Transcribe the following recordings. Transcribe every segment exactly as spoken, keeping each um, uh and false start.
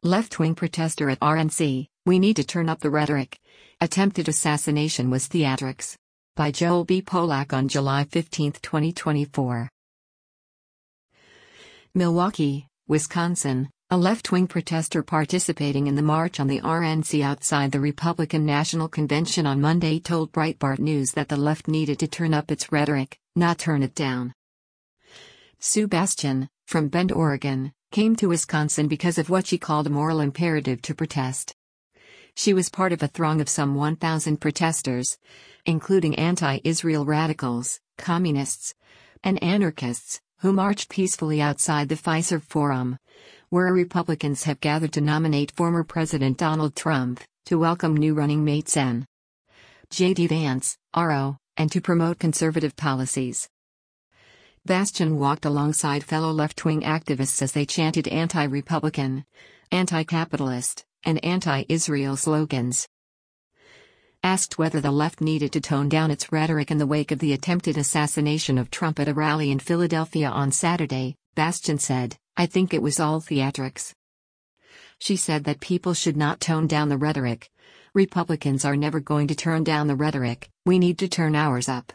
Left-wing protester at R N C, "We need to turn up the rhetoric. Attempted assassination was theatrics." By Joel B. Polak on July fifteenth, twenty twenty-four. Milwaukee, Wisconsin, a left-wing protester participating in the march on the R N C outside the Republican National Convention on Monday told Breitbart News that the left needed to turn up its rhetoric, not turn it down. Sue Bastian, from Bend, Oregon, came to Wisconsin because of what she called a moral imperative to protest. She was part of a throng of some one thousand protesters, including anti-Israel radicals, communists, and anarchists, who marched peacefully outside the Fiserv Forum, where Republicans have gathered to nominate former President Donald Trump, to welcome new running mates N. J D Vance, R O, and to promote conservative policies. Bastian walked alongside fellow left-wing activists as they chanted anti-Republican, anti-capitalist, and anti-Israel slogans. Asked whether the left needed to tone down its rhetoric in the wake of the attempted assassination of Trump at a rally in Philadelphia on Saturday, Bastian said, "I think it was all theatrics." She said that people should not tone down the rhetoric. "Republicans are never going to turn down the rhetoric, we need to turn ours up."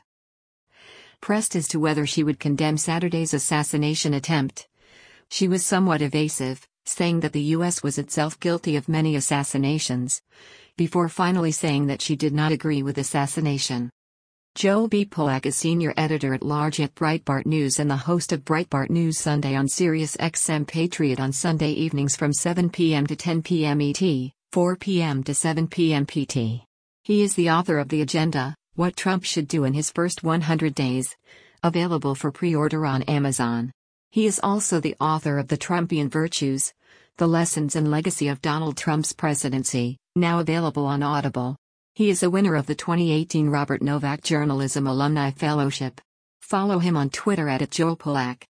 Pressed as to whether she would condemn Saturday's assassination attempt, she was somewhat evasive, saying that the U S was itself guilty of many assassinations, before finally saying that she did not agree with assassination. Joel B. Polak is senior editor-at-large at Breitbart News and the host of Breitbart News Sunday on Sirius X M Patriot on Sunday evenings from seven p m to ten p m E T, four p m to seven p m P T. He is the author of The Agenda: What Trump Should Do in His First one hundred Days, available for pre-order on Amazon. He is also the author of The Trumpian Virtues: The Lessons and Legacy of Donald Trump's Presidency, now available on Audible. He is a winner of the twenty eighteen Robert Novak Journalism Alumni Fellowship. Follow him on Twitter at Joel Polak.